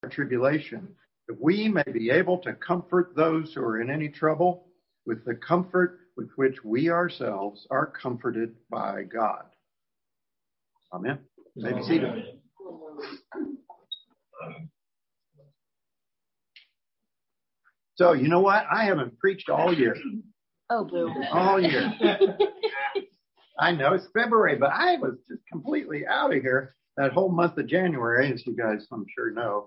tribulation, that we may be able to comfort those who are in any trouble with the comfort with which we ourselves are comforted by God. Amen. You may be seated. So, you know what? I haven't preached all year. Oh, boo. All year. I know it's February, but I was just completely out of here that whole month of January, as you guys, I'm sure, know.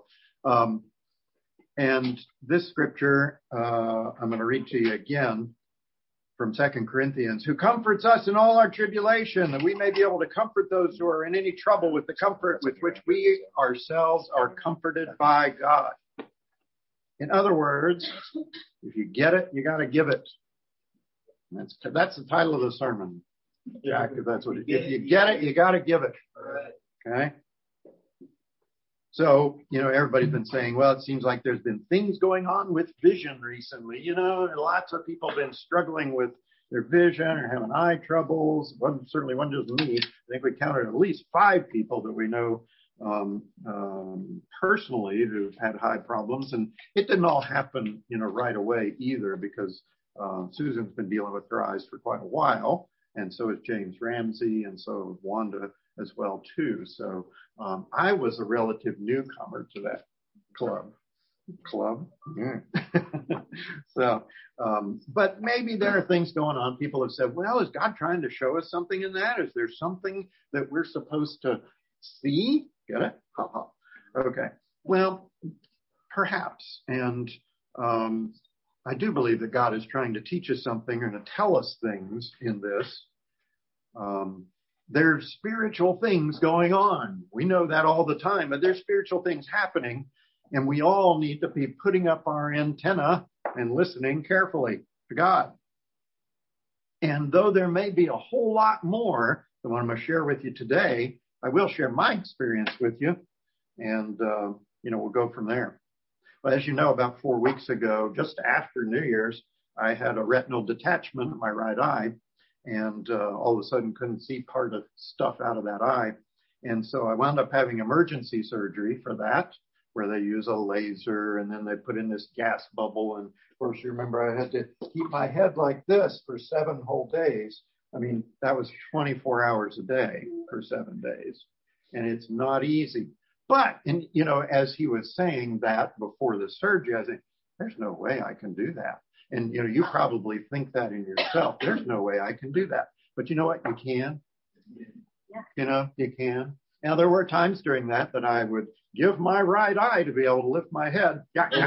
And this scripture, I'm going to read to you again from 2 Corinthians, who comforts us in all our tribulation, that we may be able to comfort those who are in any trouble with the comfort with which we ourselves are comforted by God. In other words, if you get it, you got to give it. That's the title of the sermon, Jack. If you get it, you got to give it. Okay. So, everybody's been saying, well, it seems like there's been things going on with vision recently. Lots of people have been struggling with their vision or having eye troubles. Certainly one just me. I think we counted at least 5 people that we know personally who've had eye problems. And it didn't all happen, right away either, because Susan's been dealing with her eyes for quite a while. And so is James Ramsey, and so is Wanda as well, too. So I was a relative newcomer to that club. Yeah. So, but maybe there are things going on. People have said, well, is God trying to show us something in that? Is there something that we're supposed to see? Get it? Okay. Well, perhaps. And I do believe that God is trying to teach us something or to tell us things in this. There's spiritual things going on. We know that all the time, but there's spiritual things happening, and we all need to be putting up our antenna and listening carefully to God. And though there may be a whole lot more than what I'm going to share with you today, I will share my experience with you, and we'll go from there. Well, as you know, about 4 weeks ago, just after New Year's, I had a retinal detachment in my right eye, and all of a sudden couldn't see part of stuff out of that eye. And so I wound up having emergency surgery for that, where they use a laser, and then they put in this gas bubble. And of course, you remember I had to keep my head like this for 7 whole days. I mean, that was 24 hours a day for 7 days. And it's not easy. But, as he was saying that before the surgery, I think, there's no way I can do that. And, you probably think that in yourself. There's no way I can do that. But you know what? You can. Yeah. You can. Now, there were times during that I would give my right eye to be able to lift my head.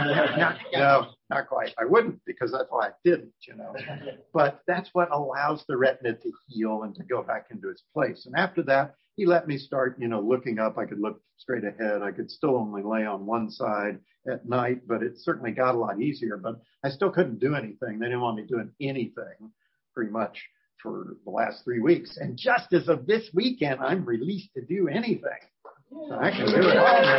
No, not quite. I wouldn't, because that's why I didn't, But that's what allows the retina to heal and to go back into its place. And after that, he let me start, looking up. I could look straight ahead. I could still only lay on one side at night, but it certainly got a lot easier. But I still couldn't do anything. They didn't want me doing anything pretty much for the last 3 weeks. And just as of this weekend, I'm released to do anything. So I can do it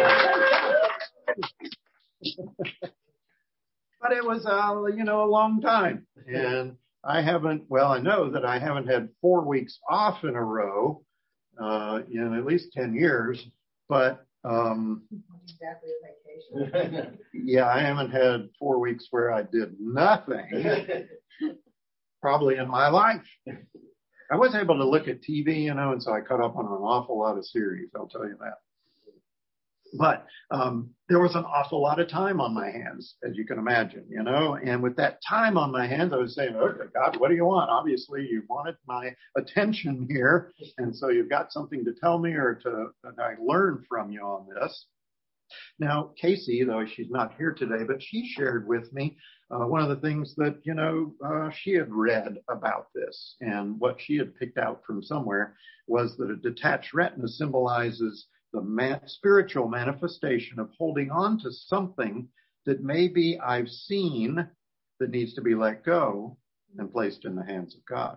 all now. But it was, a long time. And I know that I haven't had 4 weeks off in a row in at least 10 years. But exactly a vacation. Yeah, I haven't had 4 weeks where I did nothing probably in my life. I was able to look at TV, and so I caught up on an awful lot of series, I'll tell you that. But there was an awful lot of time on my hands, as you can imagine, and with that time on my hands, I was saying, okay, God, what do you want? Obviously, you wanted my attention here, and so you've got something to tell me or that I learn from you on this. Now, Casey, though she's not here today, but she shared with me one of the things that, she had read about this, and what she had picked out from somewhere was that a detached retina symbolizes the spiritual manifestation of holding on to something that maybe I've seen that needs to be let go and placed in the hands of God.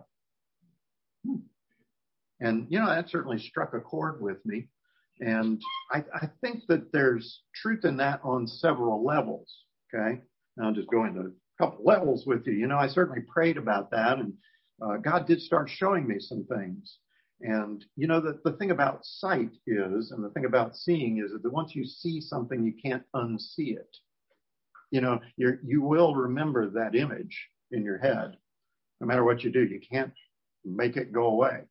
And, that certainly struck a chord with me. And I think that there's truth in that on several levels, okay? And I'll just go into a couple levels with you. I certainly prayed about that, and God did start showing me some things. And, you know, the thing about sight is, and the thing about seeing is that once you see something, you can't unsee it. You know, you will remember that image in your head. No matter what you do, you can't make it go away.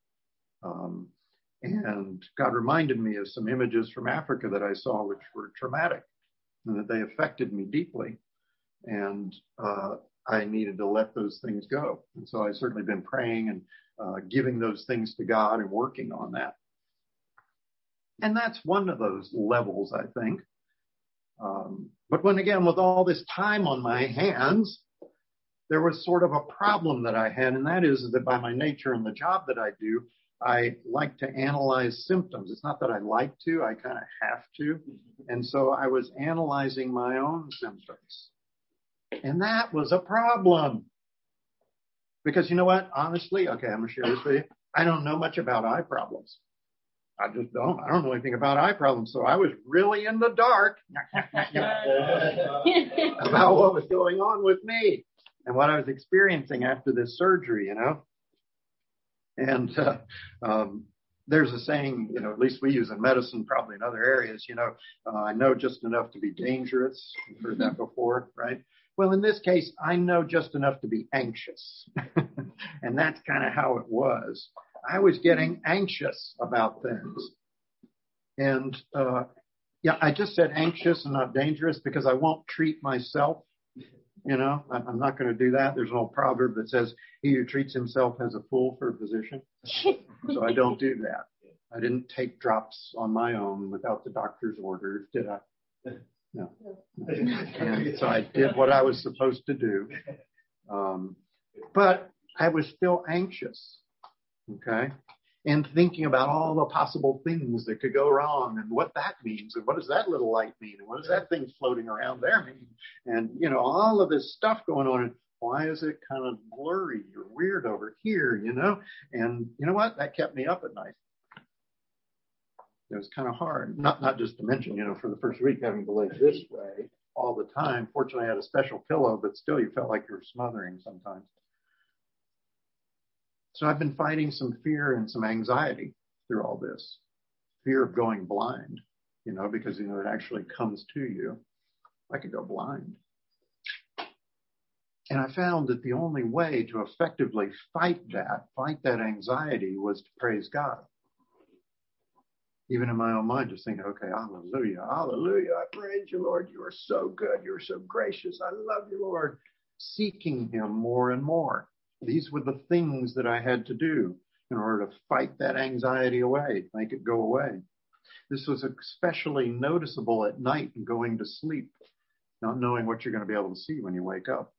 And God reminded me of some images from Africa that I saw, which were traumatic and that they affected me deeply. And I needed to let those things go. And so I've certainly been praying and giving those things to God and working on that. And that's one of those levels, I think. But when again, with all this time on my hands, there was sort of a problem that I had, and that is that by my nature and the job that I do, I like to analyze symptoms. It's not that I like to, I kind of have to. And so I was analyzing my own symptoms. And that was a problem. Because you know what? Honestly, okay, I'm going to share this with you. I don't know much about eye problems. I just don't. I don't know anything about eye problems. So I was really in the dark about what was going on with me and what I was experiencing after this surgery, you know. And there's a saying, you know, at least we use in medicine, probably in other areas, you know, I know just enough to be dangerous. You've heard that before, right? Well, in this case, I know just enough to be anxious. And that's kind of how it was. I was getting anxious about things. And I just said anxious and not dangerous because I won't treat myself. You know, I'm not going to do that. There's an old proverb that says, he who treats himself has a fool for a physician. So I don't do that. I didn't take drops on my own without the doctor's orders, did I? No. And so I did what I was supposed to do. But I was still anxious. Okay. And thinking about all the possible things that could go wrong and what that means and what does that little light mean and what does that thing floating around there mean? And, you know, all of this stuff going on. And why is it kind of blurry or weird over here, you know? And you know what? That kept me up at night. It was kind of hard. Not just to mention, you know, for the first week having to lay this way all the time. Fortunately, I had a special pillow, but still you felt like you were smothering sometimes. So I've been fighting some fear and some anxiety through all this. Fear of going blind, you know, because, you know, it actually comes to you. I could go blind. And I found that the only way to effectively fight that anxiety was to praise God. Even in my own mind, just thinking, okay, hallelujah, hallelujah. I praise you, Lord. You are so good. You are so gracious. I love you, Lord. Seeking him more and more. These were the things that I had to do in order to fight that anxiety away, make it go away. This was especially noticeable at night and going to sleep, not knowing what you're going to be able to see when you wake up.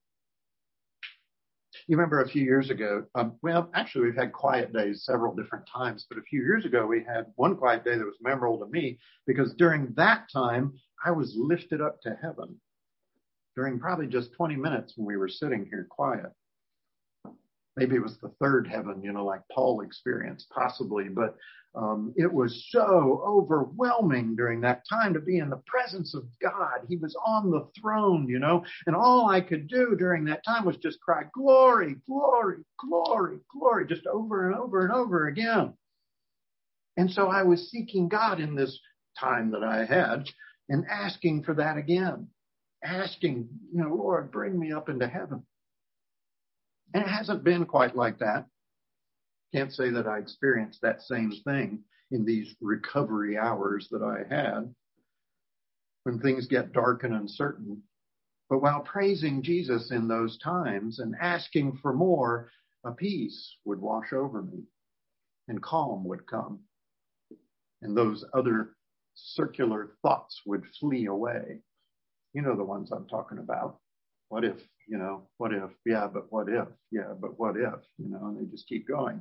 You remember a few years ago, actually we've had quiet days several different times, but a few years ago we had one quiet day that was memorable to me because during that time I was lifted up to heaven during probably just 20 minutes when we were sitting here quiet. Maybe it was the third heaven, you know, like Paul experienced, possibly. But it was so overwhelming during that time to be in the presence of God. He was on the throne, you know, and all I could do during that time was just cry, glory, glory, glory, glory, just over and over and over again. And so I was seeking God in this time that I had and asking for that again. Asking, you know, Lord, bring me up into heaven. And it hasn't been quite like that. Can't say that I experienced that same thing in these recovery hours that I had when things get dark and uncertain. But while praising Jesus in those times and asking for more, a peace would wash over me and calm would come. And those other circular thoughts would flee away. You know the ones I'm talking about. What if, you know, what if, yeah, but what if, yeah, but what if, you know, and they just keep going.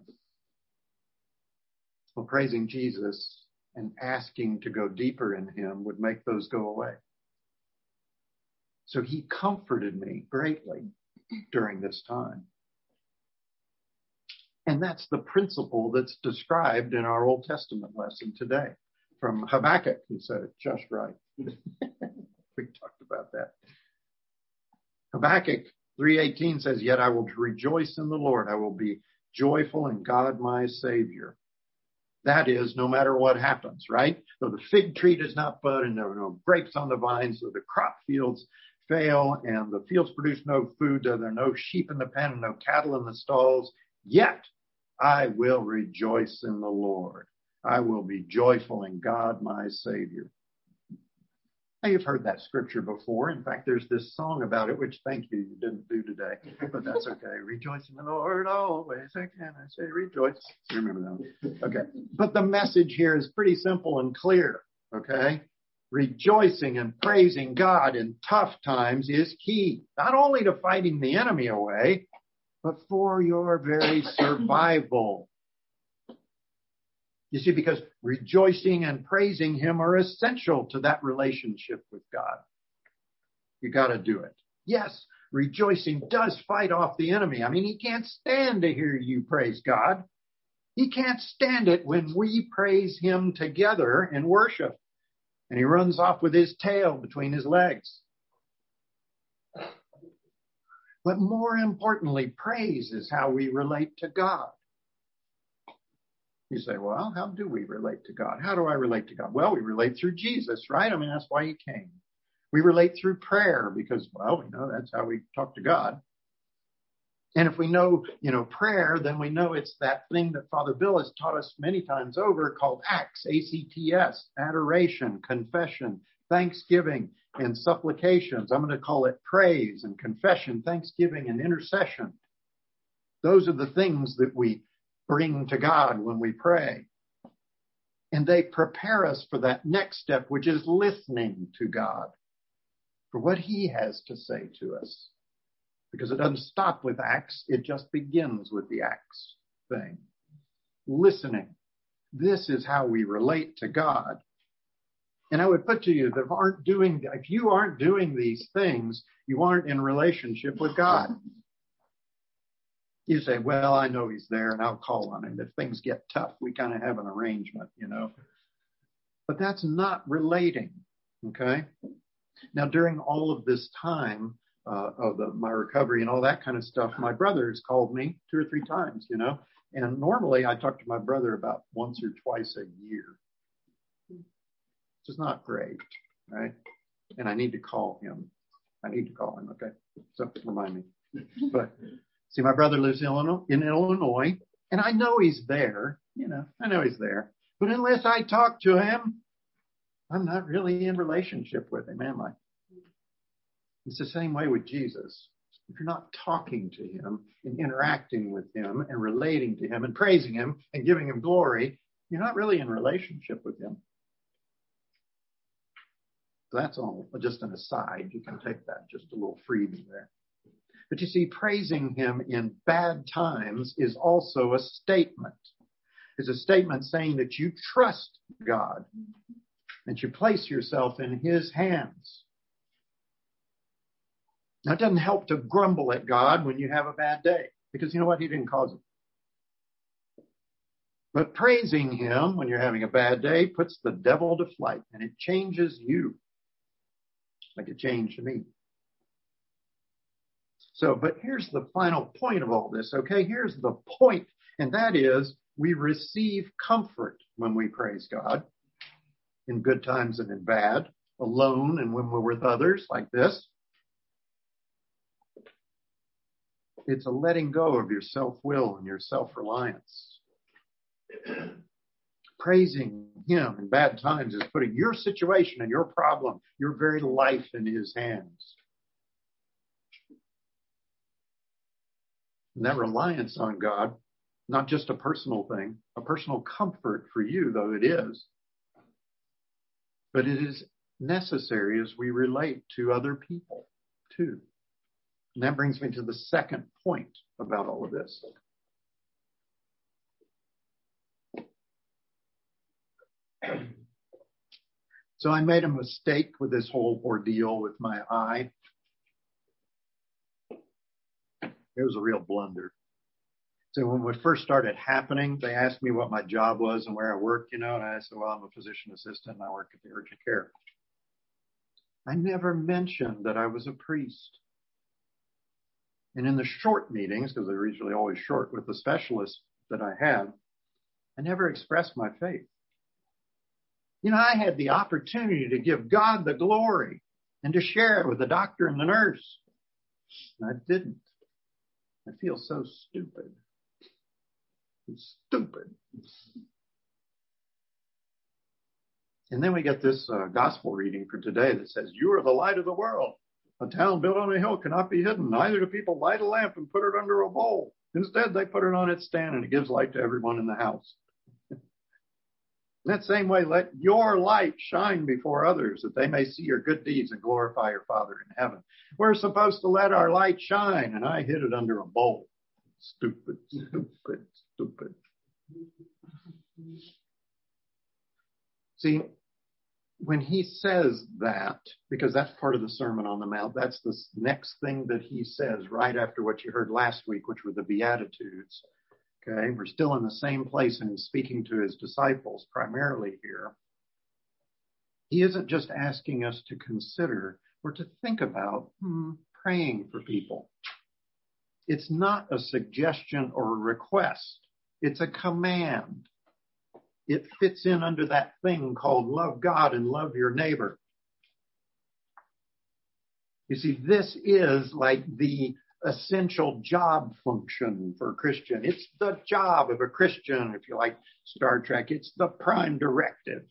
Well, praising Jesus and asking to go deeper in him would make those go away. So he comforted me greatly during this time. And that's the principle that's described in our Old Testament lesson today from Habakkuk. He said it just right. We talked about that. Habakkuk 3:18 says, yet I will rejoice in the Lord. I will be joyful in God, my Savior. That is, no matter what happens, right? Though the fig tree does not bud and there are no grapes on the vines, though the crop fields fail and the fields produce no food, though there are no sheep in the pen and no cattle in the stalls, yet I will rejoice in the Lord. I will be joyful in God, my Savior. Now, you've heard that scripture before. In fact, there's this song about it, which thank you didn't do today, but that's okay. Rejoice in the Lord always. Again, I say rejoice. You remember that one? Okay. But the message here is pretty simple and clear. Okay. Rejoicing and praising God in tough times is key, not only to fighting the enemy away, but for your very survival. You see, because rejoicing and praising Him are essential to that relationship with God. You got to do it. Yes, rejoicing does fight off the enemy. I mean, he can't stand to hear you praise God. He can't stand it when we praise Him together in worship. And he runs off with his tail between his legs. But more importantly, praise is how we relate to God. You say, well, how do we relate to God? How do I relate to God? Well, we relate through Jesus, right? I mean, that's why He came. We relate through prayer because, well, we know that's how we talk to God. And if we know, prayer, then we know it's that thing that Father Bill has taught us many times over called ACTS, A-C-T-S, adoration, confession, thanksgiving, and supplications. I'm going to call it praise and confession, thanksgiving, and intercession. Those are the things that we bring to God when we pray. And they prepare us for that next step, which is listening to God for what He has to say to us. Because it doesn't stop with Acts, it just begins with the Acts thing. Listening. This is how we relate to God. And I would put to you that if you aren't doing these things, you aren't in relationship with God. You say, well, I know He's there and I'll call on Him. If things get tough, we kind of have an arrangement, But that's not relating, okay? Now, during all of this time of my recovery and all that kind of stuff, my brother has called me 2 or 3 times, And normally I talk to my brother about once or twice a year. Which is not great, right? And I need to call him. Okay? So remind me. But see, my brother lives in Illinois, and I know he's there. I know he's there. But unless I talk to him, I'm not really in relationship with him, am I? It's the same way with Jesus. If you're not talking to Him and interacting with Him and relating to Him and praising Him and giving Him glory, you're not really in relationship with Him. So that's all just an aside. You can take that, just a little freebie there. But you see, praising Him in bad times is also a statement. It's a statement saying that you trust God, that you place yourself in His hands. Now, it doesn't help to grumble at God when you have a bad day, because you know what? He didn't cause it. But praising Him when you're having a bad day puts the devil to flight, and it changes you like it changed me. So, but here's the final point of all this, okay? Here's the point, and that is we receive comfort when we praise God, in good times and in bad, alone and when we're with others like this. It's a letting go of your self-will and your self-reliance. Praising Him in bad times is putting your situation and your problem, your very life in His hands. And that reliance on God, not just a personal thing, a personal comfort for you, though it is, but it is necessary as we relate to other people, too. And that brings me to the second point about all of this. So I made a mistake with this whole ordeal with my eye. It was a real blunder. So when it first started happening, they asked me what my job was and where I worked, and I said, well, I'm a physician assistant and I work at the urgent care. I never mentioned that I was a priest. And in the short meetings, because they're usually always short with the specialists that I had I never expressed my faith. You know, I had the opportunity to give God the glory and to share it with the doctor and the nurse. And I didn't. I feel so stupid. It's stupid. And then we get this gospel reading for today that says, you are the light of the world. A town built on a hill cannot be hidden. Neither do people light a lamp and put it under a bowl. Instead, they put it on its stand and it gives light to everyone in the house. In that same way, let your light shine before others that they may see your good deeds and glorify your Father in heaven. We're supposed to let our light shine, and I hid it under a bowl. Stupid, stupid, stupid. See, when he says that, because that's part of the Sermon on the Mount, that's the next thing that he says right after what you heard last week, which were the Beatitudes. Okay, we're still in the same place, and he's speaking to his disciples primarily here. He isn't just asking us to consider or to think about praying for people. It's not a suggestion or a request. It's a command. It fits in under that thing called love God and love your neighbor. You see, this is like the essential job function for a Christian. It's the job of a Christian, if you like Star Trek. It's the prime directive.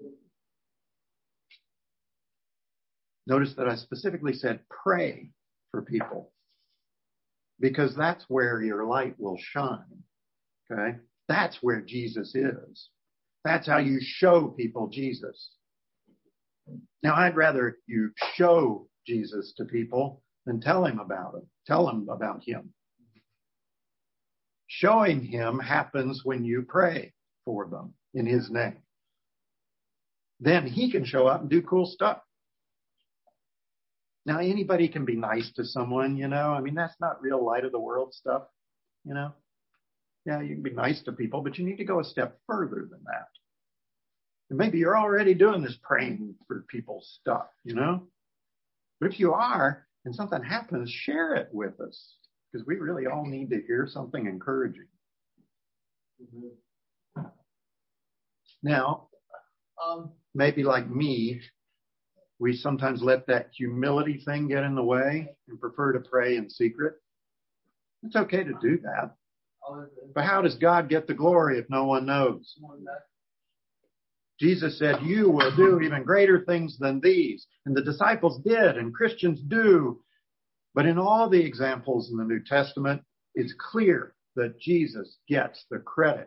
Notice that I specifically said pray for people, because that's where your light will shine. Okay? That's where Jesus is. That's how you show people Jesus. Now, I'd rather you show Jesus to people than tell him about him. Tell them about him. Showing him happens when you pray for them in his name. Then he can show up and do cool stuff. Now, anybody can be nice to someone, you know. I mean, that's not real light of the world stuff, you know. Yeah, you can be nice to people, but you need to go a step further than that. And maybe you're already doing this praying for people's stuff, you know. But if you are, and something happens, share it with us, because we really all need to hear something encouraging. Mm-hmm. Now, maybe like me, we sometimes let that humility thing get in the way and prefer to pray in secret. It's okay to do that. But how does God get the glory if no one knows? Jesus said, you will do even greater things than these. And the disciples did, and Christians do. But in all the examples in the New Testament, it's clear that Jesus gets the credit.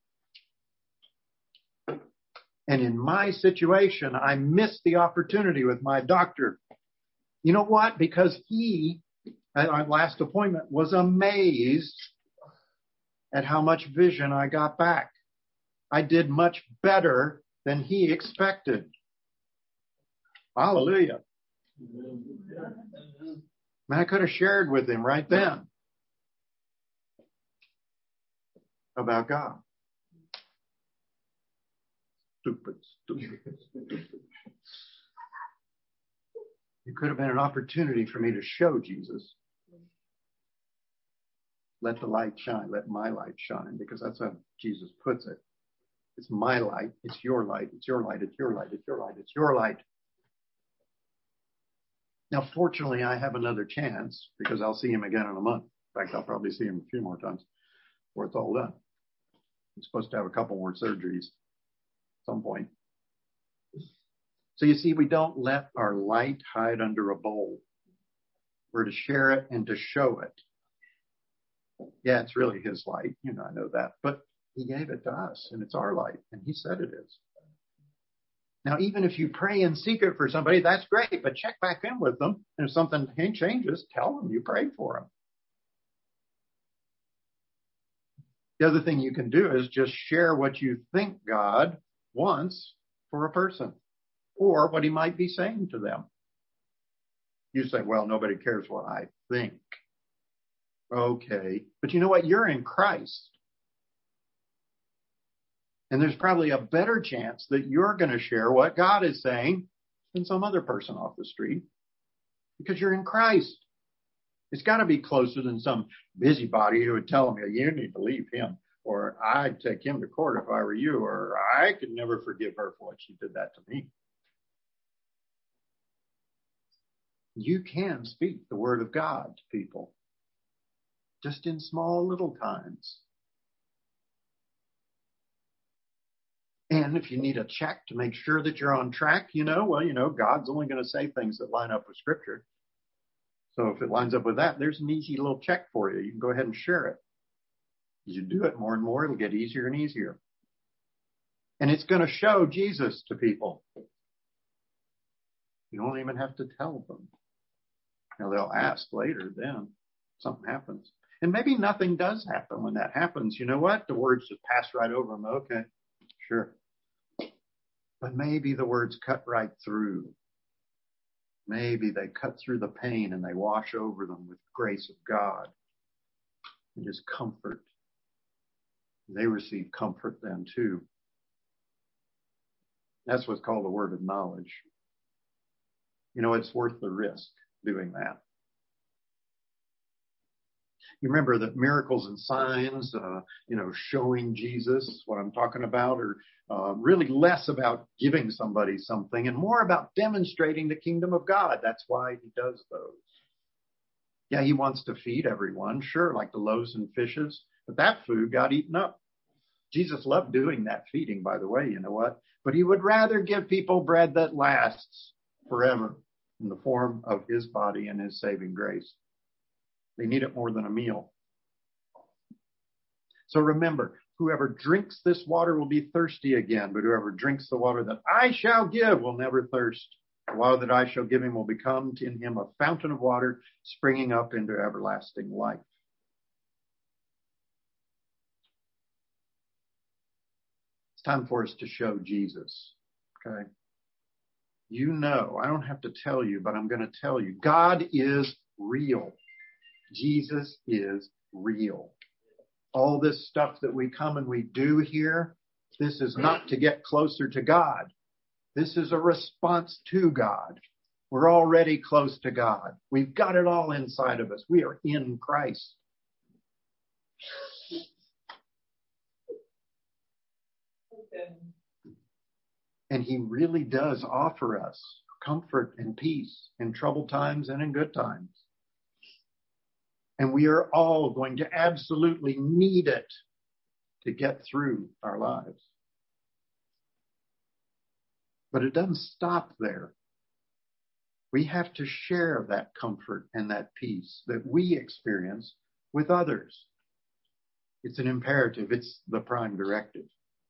And in my situation, I missed the opportunity with my doctor. You know what? Because he, at our last appointment, was amazed at how much vision I got back. I did much better than he expected. Hallelujah. And I could have shared with him right then about God. Stupid. It could have been an opportunity for me to show Jesus. Let the light shine. Let my light shine, because that's how Jesus puts it. It's my light. It's your light. It's your light. It's your light. It's your light. It's your light. Now, fortunately, I have another chance, because I'll see him again in a month. In fact, I'll probably see him a few more times before it's all done. I'm supposed to have a couple more surgeries at some point. So you see, we don't let our light hide under a bowl. We're to share it and to show it. Yeah, it's really his light. You know, I know that. But he gave it to us, and it's our light, and he said it is. Now, even if you pray in secret for somebody, that's great, but check back in with them. And if something changes, tell them you prayed for them. The other thing you can do is just share what you think God wants for a person, or what he might be saying to them. You say, well, nobody cares what I think. Okay. But you know what? You're in Christ. And there's probably a better chance that you're going to share what God is saying than some other person off the street, because you're in Christ. It's got to be closer than some busybody who would tell me, you need to leave him. or I'd take him to court if I were you, or I could never forgive her for what she did that to me. You can speak the word of God to people, just in small little times. And if you need a check to make sure that you're on track, God's only going to say things that line up with Scripture. So if it lines up with that, there's an easy little check for you. You can go ahead and share it. As you do it more and more, it'll get easier and easier. And it's going to show Jesus to people. You don't even have to tell them. They'll ask later then. Something happens. And maybe nothing does happen when that happens. You know what? The words just pass right over them. Okay, sure. But maybe the words cut right through. Maybe they cut through the pain and they wash over them with the grace of God and just comfort. They receive comfort then too. That's what's called the word of knowledge. It's worth the risk doing that. You remember that miracles and signs, showing Jesus, what I'm talking about, are really less about giving somebody something and more about demonstrating the kingdom of God. That's why he does those. Yeah, he wants to feed everyone, sure, like the loaves and fishes, but that food got eaten up. Jesus loved doing that feeding, by the way, you know what? But he would rather give people bread that lasts forever in the form of his body and his saving grace. They need it more than a meal. So remember, whoever drinks this water will be thirsty again, but whoever drinks the water that I shall give will never thirst. The water that I shall give him will become in him a fountain of water springing up into everlasting life. It's time for us to show Jesus. Okay? I don't have to tell you, but I'm going to tell you. God is real. Jesus is real. All this stuff that we come and we do here, this is not to get closer to God. This is a response to God. We're already close to God. We've got it all inside of us. We are in Christ. And he really does offer us comfort and peace in troubled times and in good times. And we are all going to absolutely need it to get through our lives. But it doesn't stop there. We have to share that comfort and that peace that we experience with others. It's an imperative. It's the prime directive.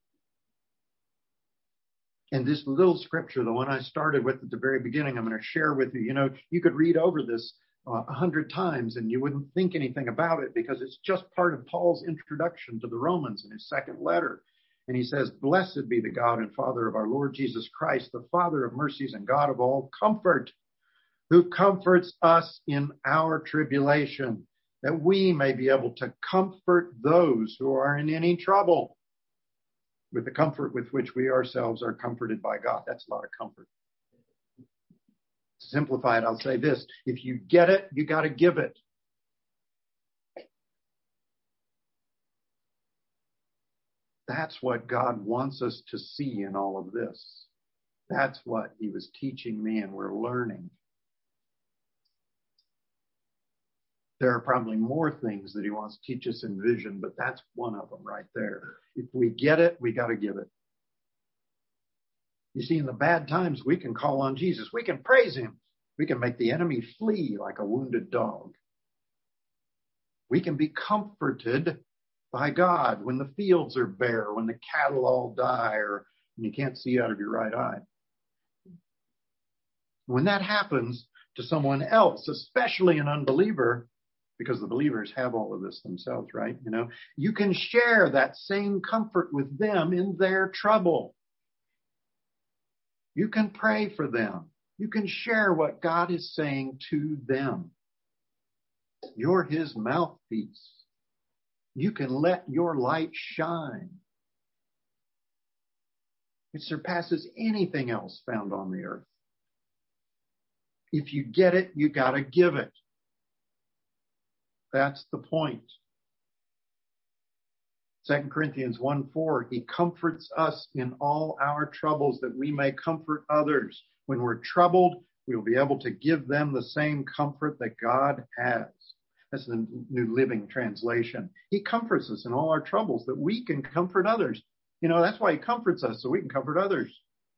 And this little scripture, the one I started with at the very beginning, I'm going to share with you. You could read over this 100 times and you wouldn't think anything about it because it's just part of Paul's introduction to the Romans in his second letter. And he says, "Blessed be the God and Father of our Lord Jesus Christ, the Father of mercies and God of all comfort, who comforts us in our tribulation, that we may be able to comfort those who are in any trouble with the comfort with which we ourselves are comforted by God." That's a lot of comfort. To simplify it, I'll say this. If you get it, you got to give it. That's what God wants us to see in all of this. That's what he was teaching me and we're learning. There are probably more things that he wants to teach us in vision, but that's one of them right there. If we get it, we got to give it. You see, in the bad times, we can call on Jesus. We can praise him. We can make the enemy flee like a wounded dog. We can be comforted by God when the fields are bare, when the cattle all die, or when you can't see out of your right eye. When that happens to someone else, especially an unbeliever, because the believers have all of this themselves, right? You can share that same comfort with them in their trouble. You can pray for them. You can share what God is saying to them. You're his mouthpiece. You can let your light shine. It surpasses anything else found on the earth. If you get it, you got to give it. That's the point. 2 Corinthians 1:4, he comforts us in all our troubles that we may comfort others. When we're troubled, we'll be able to give them the same comfort that God has. That's the New Living Translation. He comforts us in all our troubles that we can comfort others. That's why he comforts us, so we can comfort others.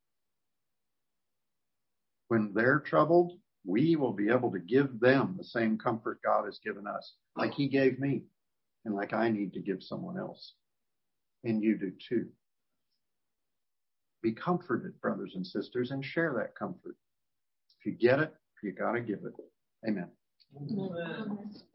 When they're troubled, we will be able to give them the same comfort God has given us, like he gave me and like I need to give someone else. And you do too. Be comforted, brothers and sisters, and share that comfort. If you get it, you got to give it. Amen. Amen.